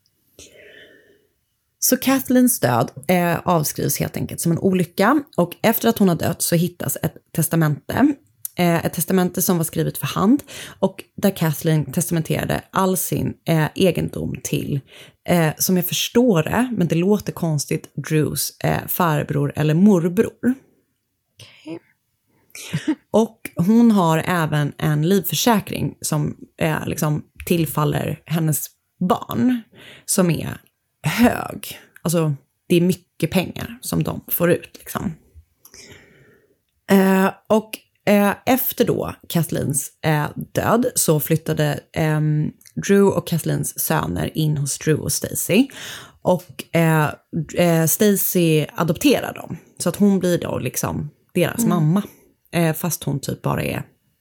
Så Kathleens död avskrivs helt enkelt som en olycka. Och efter att hon har dött så hittas ett testamente. Ett testamente som var skrivet för hand. Och där Kathleen testamenterade all sin egendom till, som jag förstår det, men det låter konstigt, Drews farbror eller morbror. Okay. Och hon har även en livförsäkring som liksom tillfaller hennes barn. Som är hög. Alltså det är mycket pengar som de får ut liksom. Efter då Kathleens död så flyttade Drew och Kathleens söner in hos Drew och Stacey. Och Stacey adopterar dem. Så att hon blir då liksom deras mamma. Fast hon typ bara är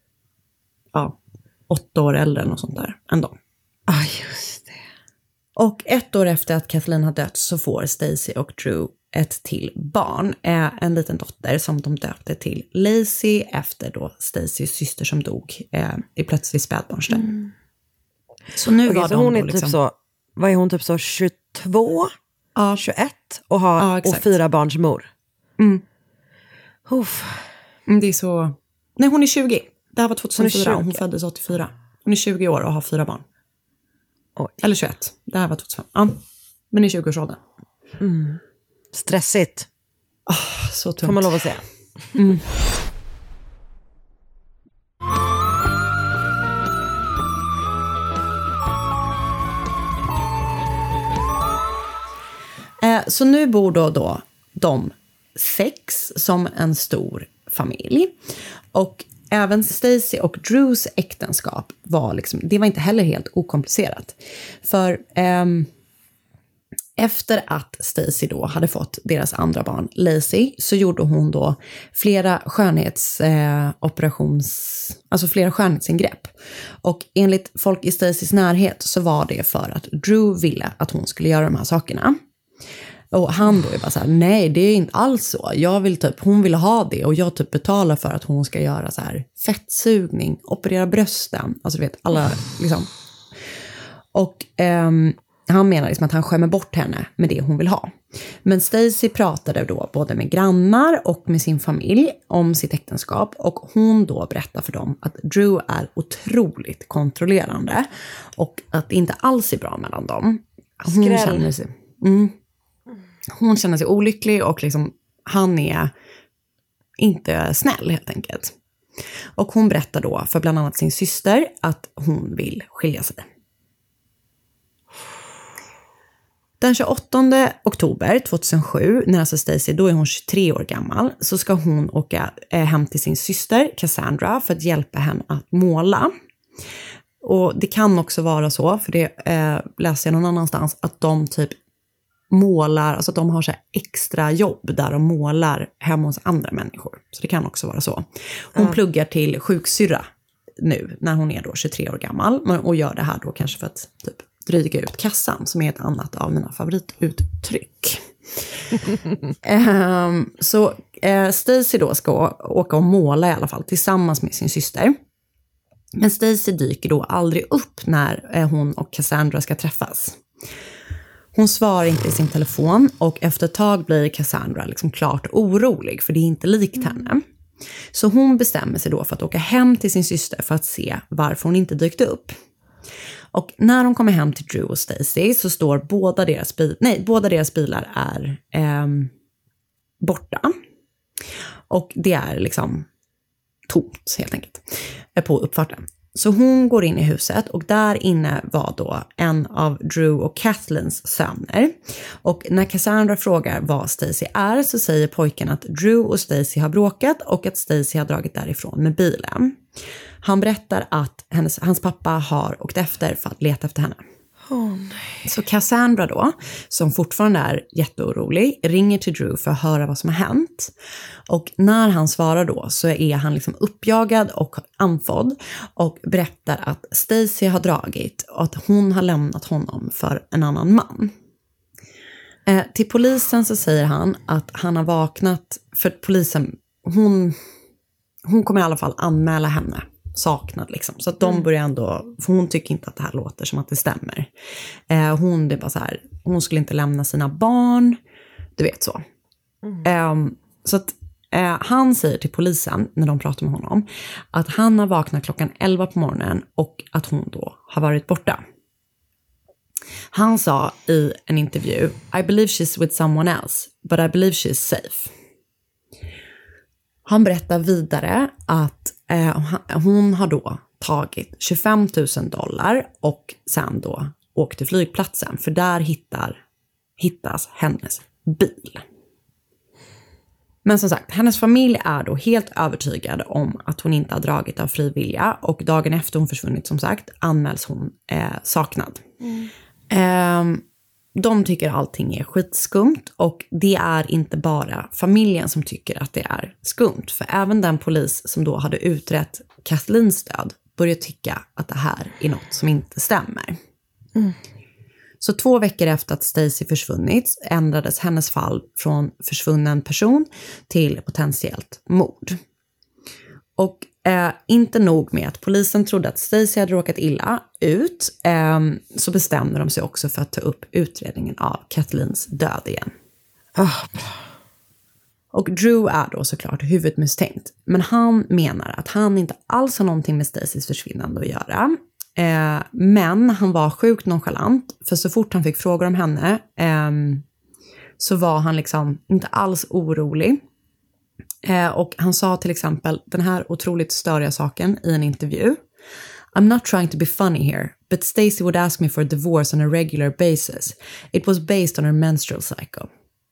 8 år äldre än och sånt där ändå. Just det. Och 1 år efter att Kathleen har dött så får Stacey och Drew ett till barn. En liten dotter som de döpte till Lacey efter då Stacys syster som dog i plötslig spädbarnsdöd. Så nu var så hon är liksom... typ så, vad är hon typ så 22, 21 och har och 4 barns mor. Det är så... Nej, hon är 20. Det här var 2004. Hon föddes 84. Hon är 20 år och har 4 barn. Oj. Eller 21. Det här var 2005. Ja, men i 20-årsåldern. Stressigt. Så tungt. Får man lov att säga. Så nu bor då de 6 som en stor familj. Och även Stacey och Drews äktenskap var liksom, det var inte heller helt okomplicerat. För efter att Stacey då hade fått deras andra barn, Lacey, så gjorde hon då flera flera skönhetsingrepp. Och enligt folk i Staceys närhet så var det för att Drew ville att hon skulle göra de här sakerna. Och han då är bara så här, nej det är inte alls så. Hon ville ha det och jag typ betalar för att hon ska göra så här fettsugning, operera brösten. Alltså du vet, alla liksom. Och han menar liksom att han skämmer bort henne med det hon vill ha. Men Stacey pratade då både med grannar och med sin familj om sitt äktenskap. Och hon då berättar för dem att Drew är otroligt kontrollerande. Och att det inte alls är bra mellan dem. Hon känner sig olycklig och liksom, han är inte snäll helt enkelt. Och hon berättar då för bland annat sin syster att hon vill skilja sig. Den 28 oktober 2007, när alltså Stacey, då är hon 23 år gammal, så ska hon åka hem till sin syster Cassandra för att hjälpa henne att måla. Och det kan också vara så, för det läser jag någon annanstans, att de typ målar, alltså de har så här extra jobb där de målar hemma hos andra människor. Så det kan också vara så. Hon pluggar till sjuksyrra nu när hon är då 23 år gammal och gör det här då kanske för att typ dryga ut kassan, som är ett annat av mina favorituttryck. Så Stacey då ska åka och måla i alla fall tillsammans med sin syster. Men Stacey dyker då aldrig upp när hon och Cassandra ska träffas. Hon svarar inte i sin telefon och efter ett tag blir Cassandra liksom klart orolig, för det är inte likt henne. Så hon bestämmer sig då för att åka hem till sin syster för att se varför hon inte dykt upp. Och när de kommer hem till Drew och Stacey så står båda deras bilar är borta. Och det är liksom tomt helt enkelt på uppfarten. Så hon går in i huset och där inne var då en av Drew och Kathlens söner. Och när Cassandra frågar vad Stacey är så säger pojken att Drew och Stacey har bråkat och att Stacey har dragit därifrån med bilen. Han berättar att hans pappa har åkt efter för att leta efter henne. Nej. Så Cassandra då, som fortfarande är jätteorolig, ringer till Drew för att höra vad som har hänt. Och när han svarar då så är han liksom uppjagad och andfådd och berättar att Stacey har dragit och att hon har lämnat honom för en annan man. Till polisen så säger han att han har vaknat, för polisen, hon kommer i alla fall anmäla henne saknad liksom. Så att de börjar ändå, för hon tycker inte att det här låter som att det stämmer. Det är bara så här, hon skulle inte lämna sina barn, du vet så. Så att han säger till polisen när de pratar med honom att han har vaknat klockan 11 på morgonen och att hon då har varit borta. Han sa i en intervju, I believe she's with someone else, but I believe she's safe. Han berättar vidare att hon har då tagit $25,000 och sen då åkt till flygplatsen. För där hittas hennes bil. Men som sagt, hennes familj är då helt övertygad om att hon inte har dragit av fri vilja. Och dagen efter hon försvunnit, som sagt, anmäls hon saknad. De tycker allting är skitskumt och det är inte bara familjen som tycker att det är skumt. För även den polis som då hade utrett Kathlens död börjar tycka att det här är något som inte stämmer. Så 2 veckor efter att Stacey försvunnit ändrades hennes fall från försvunnen person till potentiellt mord. Och inte nog med att polisen trodde att Stacey hade råkat illa ut, så bestämde de sig också för att ta upp utredningen av Kathlens död igen. Och Drew är då såklart huvudmisstänkt, men han menar att han inte alls har någonting med Staceys försvinnande att göra. Men han var sjukt nonchalant, för så fort han fick frågor om henne så var han liksom inte alls orolig. Och han sa till exempel den här otroligt störiga saken i en intervju. I'm not trying to be funny here, but Stacey would ask me for a divorce on a regular basis. It was based on her menstrual cycle.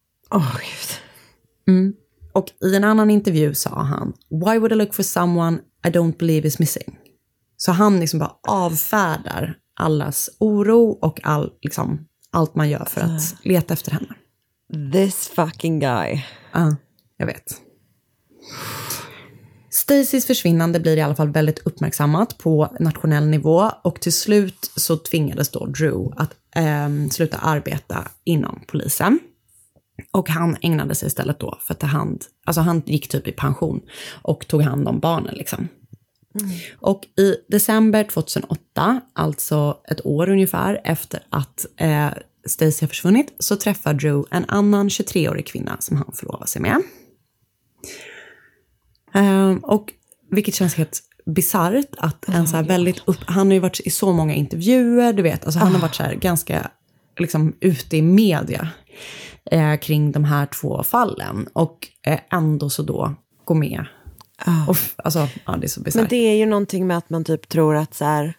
Och i en annan intervju sa han, why would I look for someone I don't believe is missing? Så han liksom bara avfärdar allas oro och allt man gör för att leta efter henne. This fucking guy. Jag vet. Staceys försvinnande blir i alla fall väldigt uppmärksammat på nationell nivå och till slut så tvingades då Drew att sluta arbeta inom polisen. Och han ägnade sig istället då för att ta hand, alltså han gick typ i pension och tog hand om barnen liksom. Och i december 2008, alltså ett år ungefär efter att Stacey har försvunnit, så träffar Drew en annan 23-årig kvinna som han förlovar sig med. Och vilket känns helt bizarrt att en så här väldigt han har ju varit i så många intervjuer, du vet, alltså han har varit så här ganska liksom ute i media kring de här 2 fallen och ändå så då gå med Och, alltså, ja, det är så bisarrt. Men det är ju någonting med att man typ tror att så här,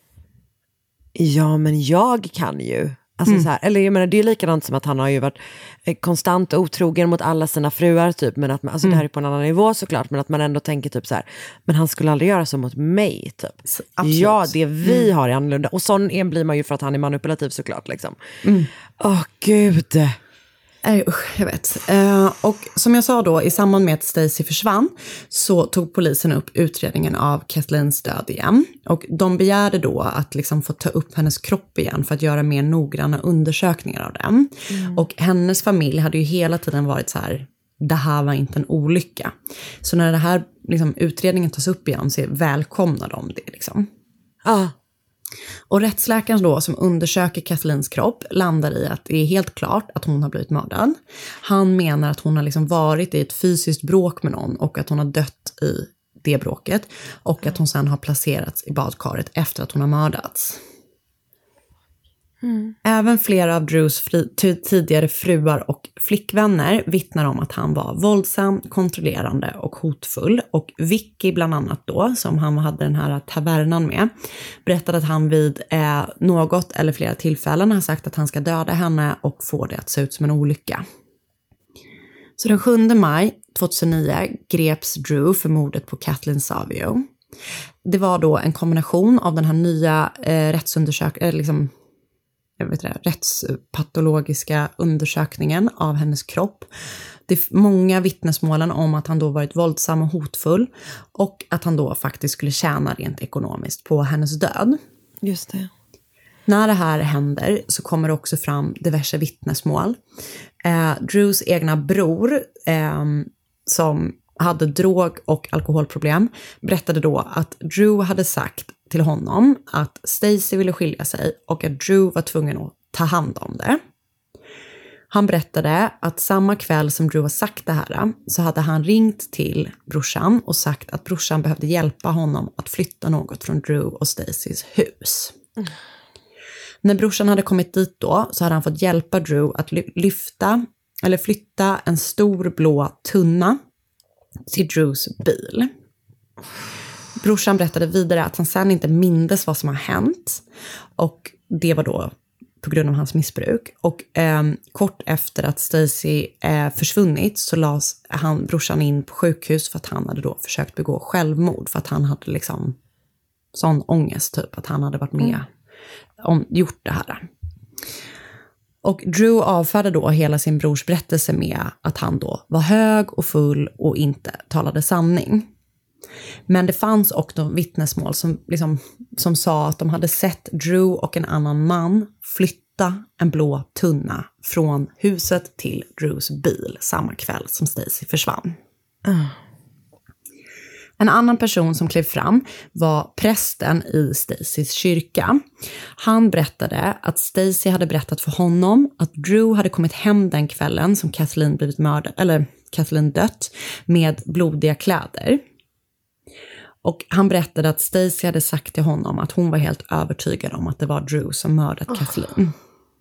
ja men jag kan ju. Alltså så här, eller jag menar, det är likadant som att han har ju varit konstant otrogen mot alla sina fruar typ, men att man, alltså det här är på en annan nivå såklart, men att man ändå tänker typ så här, men han skulle aldrig göra så mot mig typ. Absolut. Ja, det vi har är annorlunda, och sån en blir man ju för att han är manipulativ såklart liksom. Gud. Usch, jag vet. Och som jag sa då, i samband med att Stacey försvann så tog polisen upp utredningen av Kathleens död igen. Och de begärde då att liksom få ta upp hennes kropp igen för att göra mer noggranna undersökningar av den. Och hennes familj hade ju hela tiden varit så här, det här var inte en olycka. Så när det här liksom, utredningen tas upp igen så välkomnar de det liksom. Och rättsläkaren då som undersöker Kathleens kropp landar i att det är helt klart att hon har blivit mördad. Han menar att hon har liksom varit i ett fysiskt bråk med någon och att hon har dött i det bråket. Och att hon sen har placerats i badkaret efter att hon har mördats. Även flera av Drews tidigare fruar och flickvänner vittnar om att han var våldsam, kontrollerande och hotfull. Och Vicky bland annat då, som han hade den här tavernan med, berättade att han vid något eller flera tillfällen har sagt att han ska döda henne och få det att se ut som en olycka. Så den 7 maj 2009 greps Drew för mordet på Kathleen Savio. Det var då en kombination av den här nya rättspatologiska undersökningen av hennes kropp. Det är många vittnesmålen om att han då varit våldsam och hotfull och att han då faktiskt skulle tjäna rent ekonomiskt på hennes död. Just det. När det här händer så kommer det också fram diverse vittnesmål. Drews egna bror som hade drog- och alkoholproblem berättade då att Drew hade sagt till honom att Stacey ville skilja sig och att Drew var tvungen att ta hand om det. Han berättade att samma kväll som Drew har sagt det här så hade han ringt till brorsan och sagt att brorsan behövde hjälpa honom att flytta något från Drew och Staceys hus. När brorsan hade kommit dit då så hade han fått hjälpa Drew att flytta en stor blå tunna till Drews bil. Brorsan berättade vidare att han sen inte mindes vad som har hänt. Och det var då på grund av hans missbruk. Och kort efter att Stacey försvunnit så lades brorsan in på sjukhus för att han hade då försökt begå självmord. För att han hade liksom sån ångest typ att han hade varit med om gjort det här. Och Drew avfärdade då hela sin brors berättelse med att han då var hög och full och inte talade sanning. Men det fanns också vittnesmål som sa att de hade sett Drew och en annan man flytta en blå tunna från huset till Drews bil samma kväll som Stacey försvann. En annan person som klev fram var prästen i Staceys kyrka. Han berättade att Stacey hade berättat för honom att Drew hade kommit hem den kvällen som Kathleen blivit mördad, eller Kathleen dött, med blodiga kläder. Och han berättade att Stacey hade sagt till honom att hon var helt övertygad om att det var Drew som mördat Kathleen.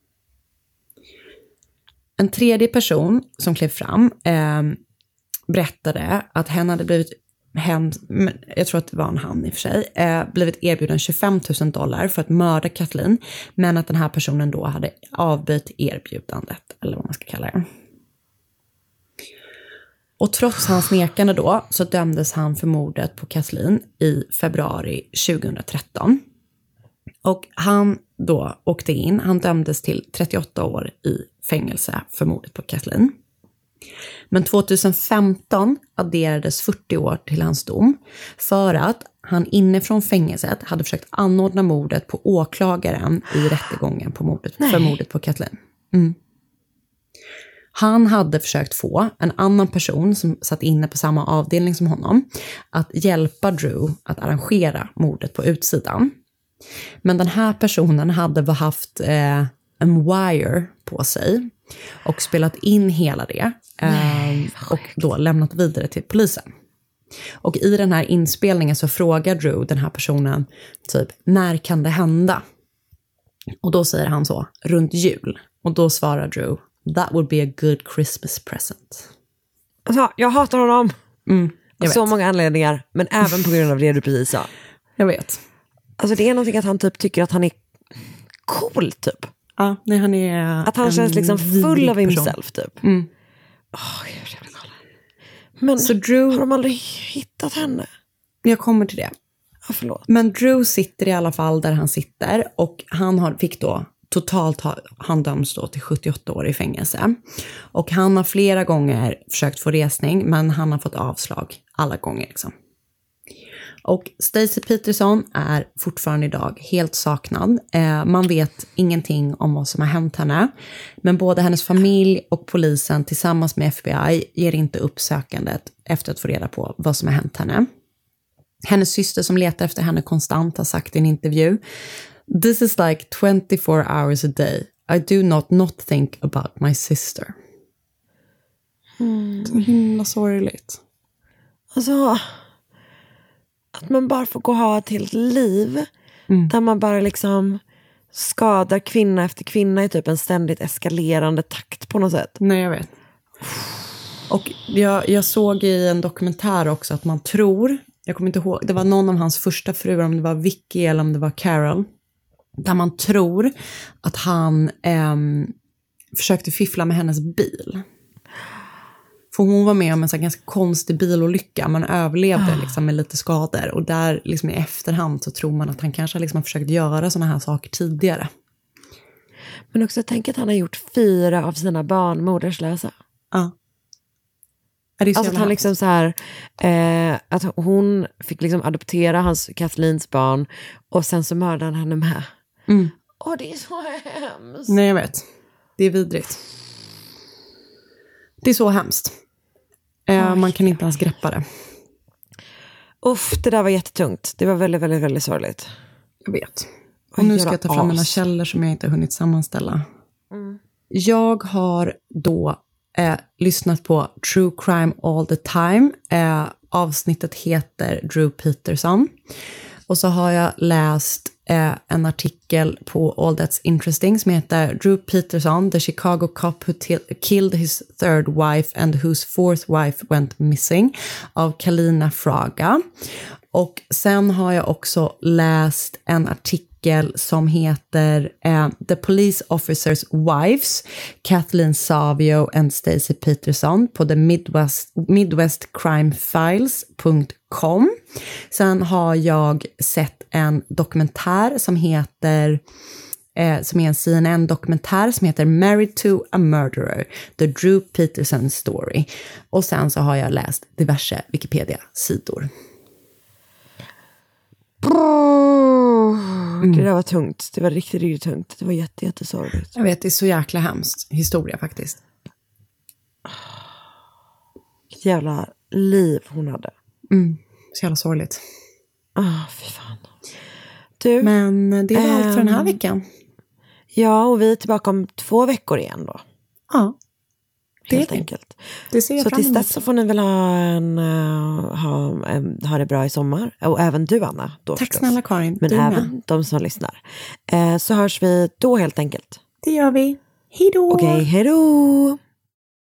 En tredje person som klev fram berättade att hen hade blivit jag tror att det var en han i och för sig, blivit erbjuden $25,000 för att mörda Kathleen, men att den här personen då hade avbytt erbjudandet, eller vad man ska kalla det. Och trots hans nekande då så dömdes han för mordet på Kathleen i februari 2013. Och han då åkte in, han dömdes till 38 år i fängelse för mordet på Kathleen. Men 2015 adderades 40 år till hans dom för att han inifrån fängelset hade försökt anordna mordet på åklagaren i rättegången för mordet på Kathleen. Han hade försökt få en annan person som satt inne på samma avdelning som honom att hjälpa Drew att arrangera mordet på utsidan. Men den här personen hade haft en wire på sig och spelat in hela det och då lämnat vidare till polisen. Och i den här inspelningen så frågar Drew den här personen typ, när kan det hända? Och då säger han så, runt jul. Och då svarar Drew, that would be a good Christmas present. Alltså, jag hatar honom. Så många anledningar, men även på grund av det du precis sa. Jag vet. Alltså det är någonting att han typ tycker att han är cool typ. Ja, nej, han är att han känns liksom full of himself typ. Mm. Jag är så jävla galen. Men så Drew, har de aldrig hittat henne? Jag kommer till det. Ja, förlåt. Men Drew sitter i alla fall där han sitter. Och fick då totalt, han döms då till 78 år i fängelse. Och han har flera gånger försökt få resning, men han har fått avslag alla gånger liksom. Och Stacey Peterson är fortfarande idag helt saknad. Man vet ingenting om vad som har hänt henne. Men både hennes familj och polisen tillsammans med FBI ger inte upp sökandet efter att få reda på vad som har hänt henne. Hennes syster som letar efter henne konstant har sagt i en intervju: "This is like 24 hours a day. I do not think about my sister." Så himla sorgligt. Alltså, att man bara får gå och ha ett helt liv där man bara liksom skadar kvinna efter kvinna i typ en ständigt eskalerande takt på något sätt. Nej, jag vet. Och jag såg i en dokumentär också att man tror, jag kommer inte ihåg, det var någon av hans första fruar, om det var Vicky eller om det var Carol, där man tror att han försökte fiffla med hennes bil. För hon var med om en så ganska konstig bilolycka. Man överlevde liksom med lite skador. Och där liksom i efterhand så tror man att han kanske liksom har försökt göra såna här saker tidigare. Men också tänk att han har gjort 4 av sina barn moderslösa. Ja. Alltså att han liksom så här, att hon fick liksom adoptera Kathleens barn. Och sen så mördade han henne med. Åh, det är så hemskt. Nej, jag vet. Det är vidrigt. Det är så hemskt. Man kan inte ens greppa det. Det där var jättetungt. Det var väldigt, väldigt, väldigt sorgligt. Jag vet. Och nu ska jag ta fram mina källor som jag inte hunnit sammanställa. Jag har då lyssnat på True Crime All the Time. Avsnittet heter Drew Peterson. Och så har jag läst en artikel på All That's Interesting som heter Drew Peterson, the Chicago cop who killed his third wife and whose fourth wife went missing, av Kalina Fraga. Och sen har jag också läst en artikel som heter The Police Officers' Wives, Kathleen Savio and Stacey Peterson på the midwestcrimefiles.com. Sen har jag sett en dokumentär som heter som är en CNN-dokumentär som heter Married to a Murderer, The Drew Peterson Story. Och sen så har jag läst diverse Wikipedia-sidor. Det där var tungt. Det var riktigt, riktigt tungt. Det var jättesorgligt. Jag vet, det är så jäkla hemskt historia faktiskt. Vilket jävla liv hon hade. Så jävla sorgligt. Fy fan. Du, men det är allt för den här veckan. Ja, och vi är tillbaka om 2 veckor igen då. Ja. Helt enkelt. Det ser jag så fram emot. tills dess så får ni väl ha det bra i sommar. Och även du, Anna. Då Tack förstås. snälla Karin. Men även de som lyssnar. Så hörs vi då helt enkelt. Det gör vi. Hej då! Okej, hej då!